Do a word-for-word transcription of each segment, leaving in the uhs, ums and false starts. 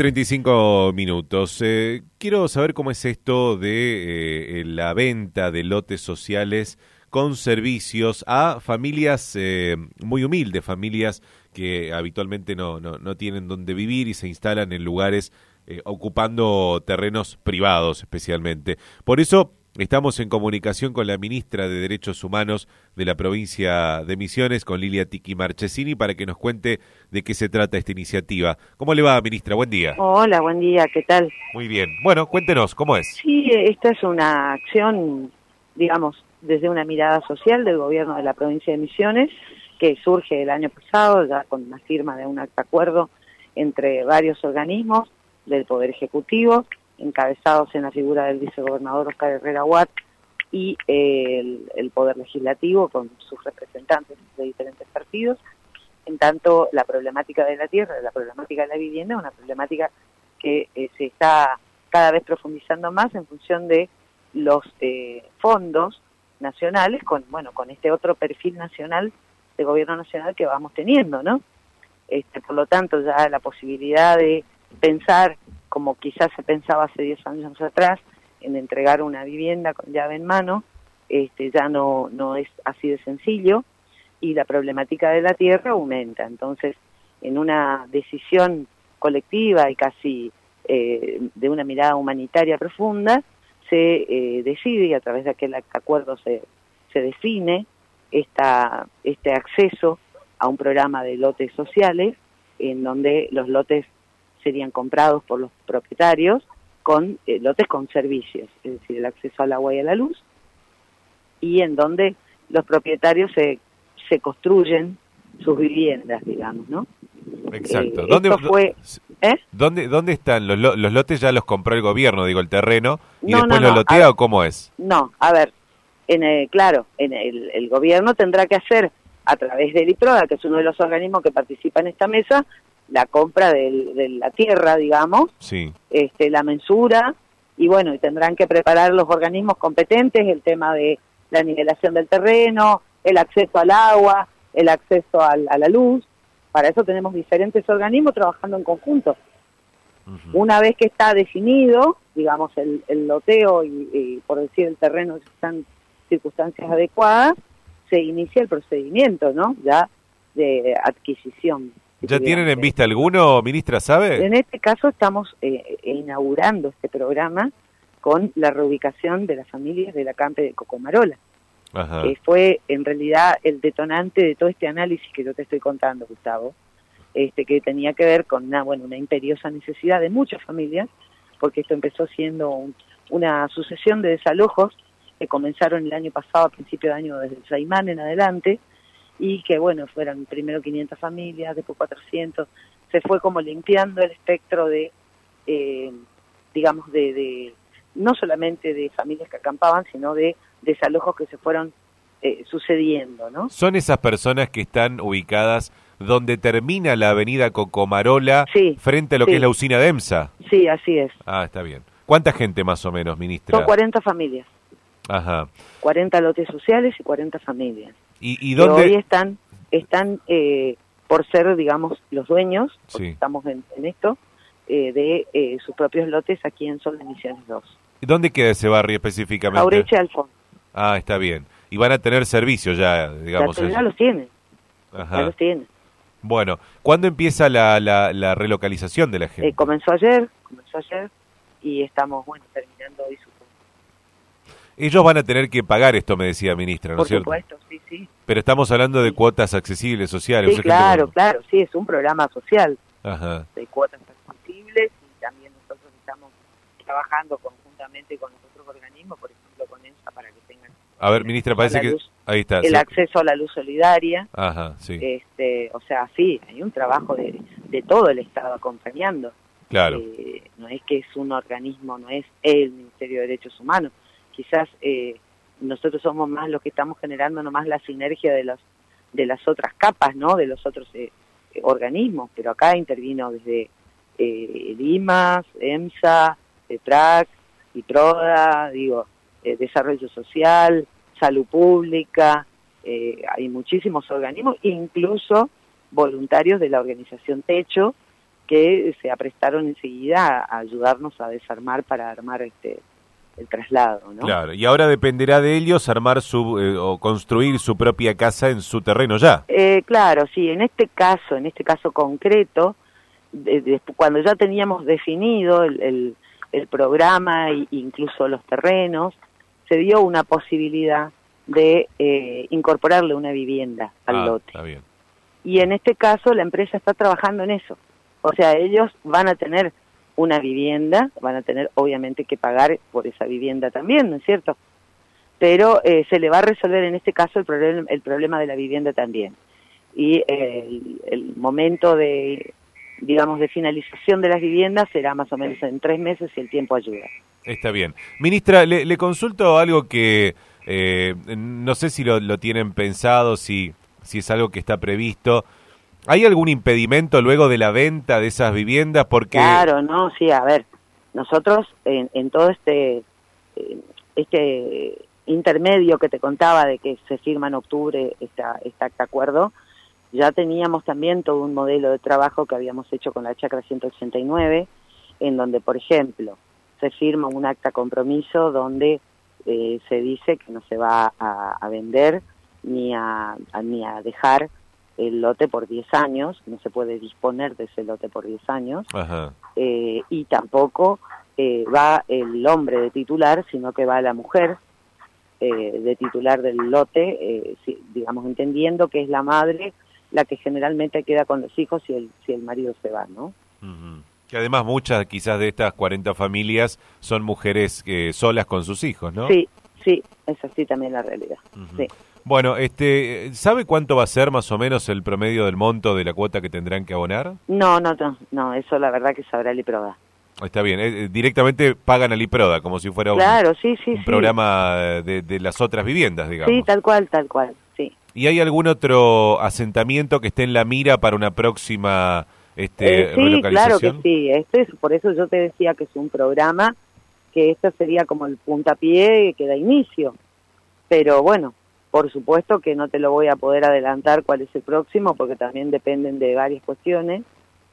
treinta y cinco minutos. Eh, quiero saber cómo es esto de eh, la venta de lotes sociales con servicios a familias eh, muy humildes, familias que habitualmente no, no, no tienen dónde vivir y se instalan en lugares eh, ocupando terrenos privados especialmente. Por eso estamos en comunicación con la ministra de Derechos Humanos de la provincia de Misiones, con Lilia Tiki Marchesini, para que nos cuente de qué se trata esta iniciativa. ¿Cómo le va, ministra? Buen día. Hola, buen día, ¿qué tal? Muy bien. Bueno, cuéntenos, ¿cómo es? Sí, esta es una acción, digamos, desde una mirada social del gobierno de la provincia de Misiones, que surge el año pasado, ya con la firma de un acta acuerdo entre varios organismos del Poder Ejecutivo, encabezados en la figura del vicegobernador Oscar Herrera Watt, y eh, el, el Poder Legislativo con sus representantes de diferentes partidos. En tanto, la problemática de la tierra, la problemática de la vivienda, es una problemática que eh, se está cada vez profundizando más en función de los eh, fondos nacionales, con bueno con este otro perfil nacional de gobierno nacional que vamos teniendo, ¿no? Este, por lo tanto, ya la posibilidad de pensar, como quizás se pensaba hace diez años atrás, en entregar una vivienda con llave en mano, este, ya no, no es así de sencillo, y la problemática de la tierra aumenta. Entonces, en una decisión colectiva y casi eh, de una mirada humanitaria profunda, se eh, decide, y a través de aquel acuerdo se, se define esta, este acceso a un programa de lotes sociales, en donde los lotes serían comprados por los propietarios con eh, lotes con servicios, es decir, el acceso al agua y a la luz, y en donde los propietarios se, se construyen sus viviendas, digamos, ¿no? Exacto. Eh, ¿Dónde, esto fue, ¿eh? ¿dónde, ¿Dónde están los, los lotes? ¿Ya los compró el gobierno, digo, el terreno, y No, después no, los no, lotea o cómo es? No, a ver, en el, claro, en el, el gobierno tendrá que hacer, a través del IPRODA, que es uno de los organismos que participa en esta mesa, la compra del, de la tierra, digamos, sí. este, la mensura, y bueno, y tendrán que preparar los organismos competentes el tema de la nivelación del terreno, el acceso al agua, el acceso al, a la luz. Para eso tenemos diferentes organismos trabajando en conjunto. Uh-huh. Una vez que está definido, digamos, el, el loteo y, y, por decir, el terreno están en circunstancias adecuadas, se inicia el procedimiento, ¿no? Ya de adquisición. ¿Ya tienen en vista alguno, ministra, sabe? En este caso estamos eh, inaugurando este programa con la reubicación de las familias de la Campe de Cocomarola. Ajá. Que fue en realidad el detonante de todo este análisis que yo te estoy contando, Gustavo, este que tenía que ver con una, bueno, una imperiosa necesidad de muchas familias, porque esto empezó siendo un, una sucesión de desalojos que comenzaron el año pasado, a principio de año, desde el Saimán en adelante, y que, bueno, fueron primero quinientas familias, después cuatrocientas, se fue como limpiando el espectro de, eh, digamos, de, de, no solamente de familias que acampaban, sino de desalojos que se fueron eh, sucediendo, ¿no? ¿Son esas personas que están ubicadas donde termina la avenida Cocomarola, sí, frente a lo sí. que es la usina de EMSA? Sí, así es. Ah, está bien. ¿Cuánta gente más o menos, ministra? Son cuarenta familias. Ajá. cuarenta lotes sociales y cuarenta familias. ¿Y, y dónde? Que hoy están, están eh, por ser, digamos, los dueños, porque sí. estamos en, en esto, eh, de eh, sus propios lotes aquí en Sol de Misiones dos. ¿Y dónde queda ese barrio específicamente? Jaureche al fondo. Ah, está bien. Y van a tener servicio ya, digamos. Ya, ya los tienen. Ajá. Ya los tienen. Bueno, ¿cuándo empieza la, la, la relocalización de la gente? Eh, comenzó ayer, comenzó ayer, y estamos, bueno, terminando hoy su... Ellos van a tener que pagar esto, me decía ministra, ¿no Por es cierto? Por supuesto, sí, sí. Pero estamos hablando de sí. cuotas accesibles, sociales. Sí, o sea, claro, gente... claro, sí, es un programa social. Ajá. De cuotas accesibles, y también nosotros estamos trabajando conjuntamente con los otros organismos, por ejemplo con EMSA, para que tengan... A ver, ministra, parece que... Luz, ahí está. El sí. acceso a la luz solidaria. Ajá, sí. Este, o sea, sí, hay un trabajo de, de todo el Estado acompañando. Claro. Eh, no es que es un organismo, no es el Ministerio de Derechos Humanos. Quizás eh, nosotros somos más los que estamos generando nomás la sinergia de, los, de las otras capas, ¿no? De los otros eh, organismos, pero acá intervino desde eh, Limas, EMSA, ETRAC, IPRODA, digo, eh, Desarrollo Social, Salud Pública, eh, hay muchísimos organismos, incluso voluntarios de la organización Techo, que se aprestaron enseguida a ayudarnos a desarmar para armar este el traslado, ¿no? Claro, y ahora dependerá de ellos armar su eh, o construir su propia casa en su terreno ya. Eh, claro, sí, en este caso, en este caso concreto, de, de, cuando ya teníamos definido el, el, el programa e incluso los terrenos, se dio una posibilidad de eh, incorporarle una vivienda al ah, lote. Está bien. Y en este caso la empresa está trabajando en eso. O sea, ellos van a tener una vivienda, van a tener obviamente que pagar por esa vivienda también, ¿no es cierto? Pero eh, se le va a resolver en este caso el problema, el problema de la vivienda también. Y eh, el, el momento de, digamos, de finalización de las viviendas será más o menos en tres meses si el tiempo ayuda. Está bien. Ministra, le, le consulto algo que eh, no sé si lo, lo tienen pensado, si, si es algo que está previsto. ¿Hay algún impedimento luego de la venta de esas viviendas? Porque Claro, no, sí, a ver, nosotros en, en todo este este intermedio que te contaba de que se firma en octubre esta, este acuerdo, ya teníamos también todo un modelo de trabajo que habíamos hecho con la Chacra ciento ochenta y nueve, en donde, por ejemplo, se firma un acta compromiso donde eh, se dice que no se va a, a vender ni a, a, ni a dejar el lote por diez años, no se puede disponer de ese lote por diez años, Ajá. Eh, y tampoco eh, va el hombre de titular, sino que va la mujer eh, de titular del lote, eh, si, digamos, entendiendo que es la madre la que generalmente queda con los hijos si el, si el marido se va, ¿no? Uh-huh. Que además muchas quizás de estas cuarenta familias son mujeres eh, solas con sus hijos, ¿no? Sí, sí, es así también la realidad, uh-huh. sí. Bueno, este, ¿sabe cuánto va a ser más o menos el promedio del monto de la cuota que tendrán que abonar? No, no, no, no, eso la verdad que sabrá el IPRODA. Está bien, eh, directamente pagan al IPRODA, como si fuera claro, un, sí, sí, un sí. programa de, de las otras viviendas, digamos. Sí, tal cual, tal cual, sí. ¿Y hay algún otro asentamiento que esté en la mira para una próxima este, eh, sí, relocalización? Claro que sí, este es, por eso yo te decía que es un programa, que esto sería como el puntapié que da inicio, pero bueno, por supuesto que no te lo voy a poder adelantar cuál es el próximo, porque también dependen de varias cuestiones,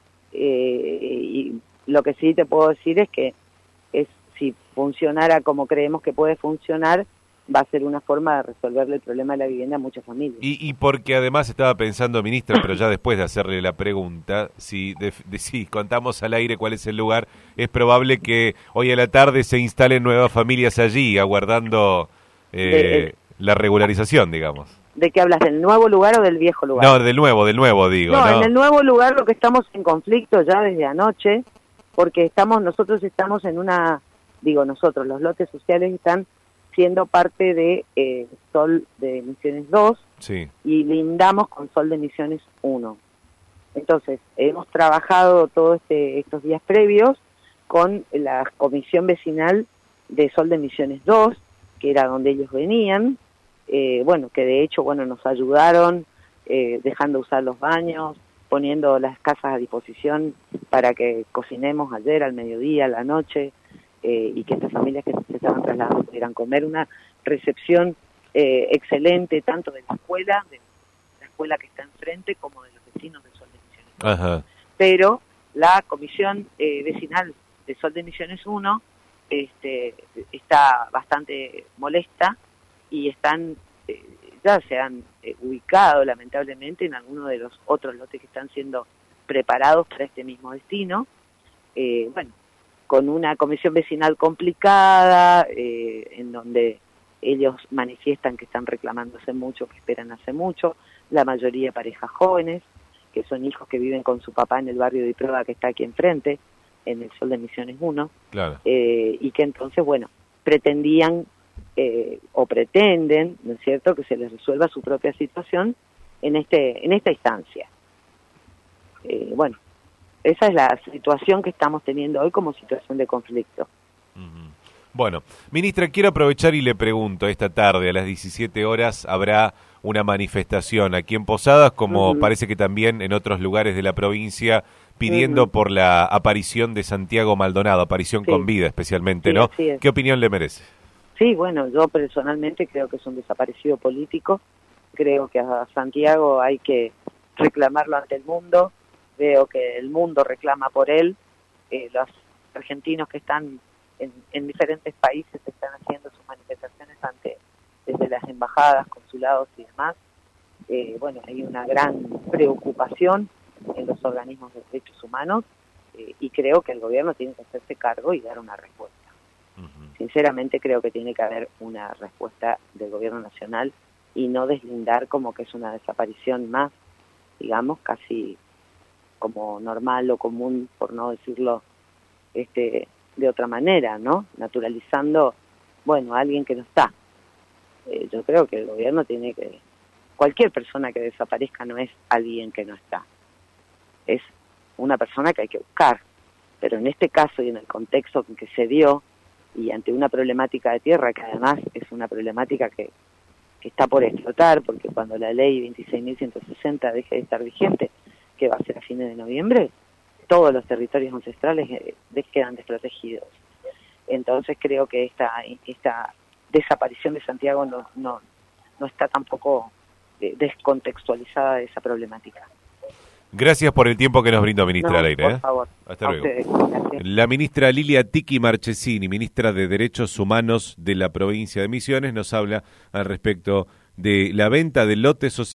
eh, y lo que sí te puedo decir es que es si funcionara como creemos que puede funcionar, va a ser una forma de resolverle el problema de la vivienda a muchas familias. Y, y porque además estaba pensando, ministra, pero ya después de hacerle la pregunta, si, de, de, si contamos al aire cuál es el lugar, es probable que hoy a la tarde se instalen nuevas familias allí, aguardando eh, de, la regularización, digamos. ¿De qué hablas? ¿Del nuevo lugar o del viejo lugar? No, del nuevo, del nuevo, digo. No, ¿no? En el nuevo lugar lo que estamos en conflicto ya desde anoche, porque estamos nosotros estamos en una, digo nosotros, los lotes sociales están siendo parte de eh, Sol de Misiones dos, sí. Y lindamos con Sol de Misiones uno. Entonces, hemos trabajado todos este, estos días previos con la comisión vecinal de Sol de Misiones dos, que era donde ellos venían, eh, bueno, que de hecho, bueno, nos ayudaron eh, dejando usar los baños, poniendo las casas a disposición para que cocinemos ayer, al mediodía, a la noche, Eh, y que estas familias que se estaban trasladando pudieran comer, una recepción eh, excelente tanto de la escuela, de la escuela que está enfrente, como de los vecinos de Sol de Misiones. Ajá. Pero la comisión eh, vecinal de Sol de Misiones uno este, está bastante molesta y están eh, ya se han eh, ubicado lamentablemente en algunos de los otros lotes que están siendo preparados para este mismo destino. Eh, bueno, con una comisión vecinal complicada, eh, en donde ellos manifiestan que están reclamando hace mucho, que esperan hace mucho, la mayoría parejas jóvenes, que son hijos que viven con su papá en el barrio de Iproda, que está aquí enfrente, en el Sol de Misiones uno, claro. eh, y que entonces, bueno, pretendían, eh, o pretenden, ¿no es cierto?, que se les resuelva su propia situación en, este, en esta instancia. Eh, bueno, esa es la situación que estamos teniendo hoy como situación de conflicto. Uh-huh. Bueno, ministra, quiero aprovechar y le pregunto, esta tarde a las diecisiete horas habrá una manifestación aquí en Posadas, como uh-huh. parece que también en otros lugares de la provincia, pidiendo uh-huh. por la aparición de Santiago Maldonado, aparición sí. con vida especialmente, sí, ¿no? ¿Qué opinión le merece? Sí, bueno, yo personalmente creo que es un desaparecido político, creo que a Santiago hay que reclamarlo ante el mundo, veo que el mundo reclama por él, eh, los argentinos que están en, en diferentes países están haciendo sus manifestaciones ante desde las embajadas, consulados y demás. Eh, bueno, hay una gran preocupación en los organismos de derechos humanos eh, y creo que el gobierno tiene que hacerse cargo y dar una respuesta. Uh-huh. Sinceramente creo que tiene que haber una respuesta del gobierno nacional y no deslindar como que es una desaparición más, digamos, casi como normal o común, por no decirlo este de otra manera, ¿no? Naturalizando, bueno, a alguien que no está. Eh, yo creo que el gobierno tiene que... Cualquier persona que desaparezca no es alguien que no está. Es una persona que hay que buscar. Pero en este caso y en el contexto en que se dio, y ante una problemática de tierra, que además es una problemática que, que está por explotar, porque cuando la ley veintiséis mil ciento sesenta deje de estar vigente, que va a ser a fines de noviembre, todos los territorios ancestrales eh, quedan desprotegidos. Entonces creo que esta esta desaparición de Santiago no no, no está tampoco eh, descontextualizada de esa problemática. Gracias por el tiempo que nos brindó, ministra, no, al aire. Por ¿eh? favor. Hasta luego. La ministra Lilia Tiki Marchesini, ministra de Derechos Humanos de la provincia de Misiones, nos habla al respecto de la venta de lotes sociales